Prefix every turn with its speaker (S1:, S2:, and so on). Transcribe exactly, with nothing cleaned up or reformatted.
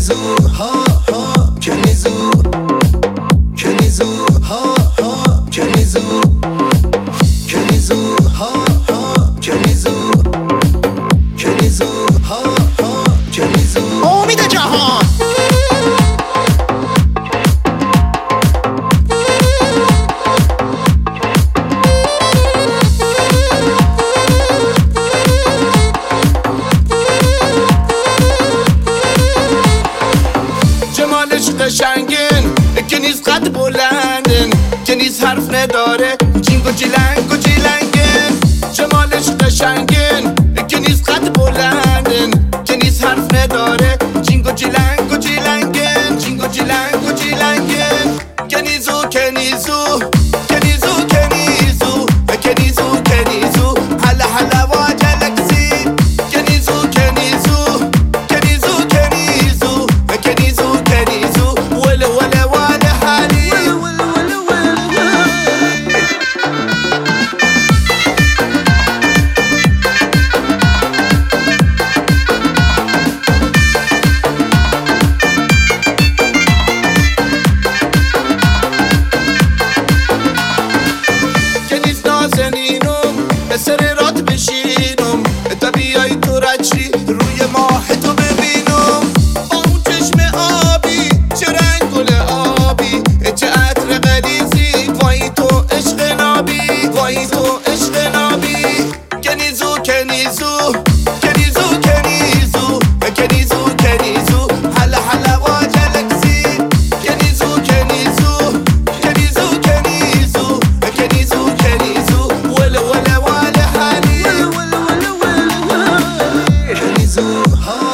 S1: کنیزو ها ها کنیزو کنیزو ها ها کنیزو کنیزو ها ها کنیزو کنیزو ها ها کنیزو
S2: امید جهان
S3: جمالش قشنگن که نیست قد بلندن که نیست حرف نداره جینگ و جیلنگ و جیلنگن جمالش قشنگن که نیست قد بلندن که نیست حرف نداره جینگ و جیلنگ و جیلنگن جینگ و جیلنگ و جیلنگن کنیزو کنیزو کنیزو کنیزو کنیزو کنیزو هلا هلا واجلکسی کنیزو کنیزو کنیزو کنیزو کنیزو کنیزو ولا ولا ولا حالي کنیز نازنینم سر رات بشینم تا بیای تو رجلی روی ماه تو ببینم با اون چشم آبی چه رنگ گل آبی چه عطر غلیظی وای تو عشق نابی وای تو عشق نابی کنیزو کنیزو کنیزو کنیزو کنیزو کنیزو هلا هلا واجلکسی کنیزو کنیزو کنیزو کنیزو کنیزو کنیزو ولا ولا ولا حالي
S1: کنیزو ها